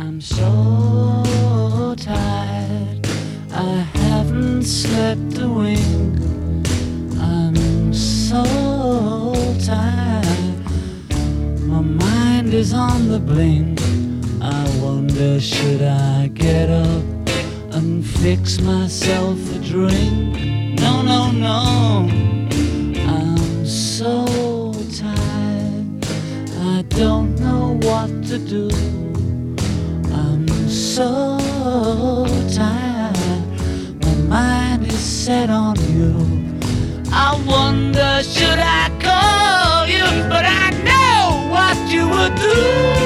I'm so tired, I haven't slept a wink. I'm so tired, my mind is on the blink. I wonder, should I get up and fix myself a drink? No, no, no, I'm so tired, I don't know what to do. I'm so tired, my mind is set on you. I wonder, should I call you? But I know what you would do.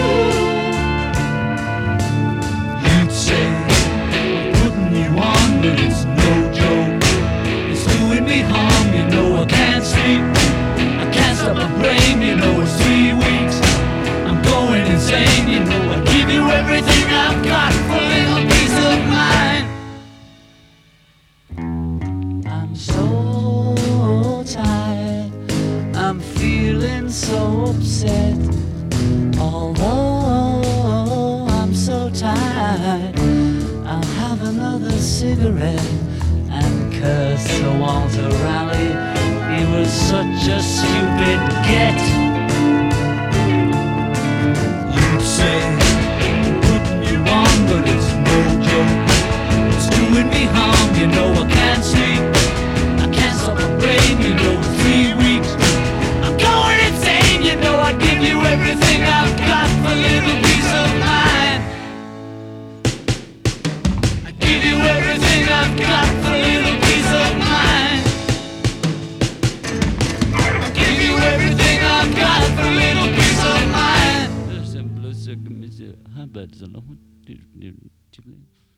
You'd say, I'm putting you on, but it's no joke. It's doing me harm, you know I can't sleep. I can't stop my brain, you know it's 3 weeks. I'm going insane, you know I give you everything I've got for a little peace of mind. I'm so tired, I'm feeling so upset. Although I'm so tired, I'll have another cigarette and curse Sir Walter Raleigh. He was such a stupid get. You'd say, putting you on, but it's no joke. It's doing me harm, you know I can't sleep. I can't stop my brain, you know it's 3 weeks. I'm going insane, you know I give you everything I've got for a little peace of mind. I give you everything I've got for a little peace of mind. I give you everything I've got for a little peace of mind.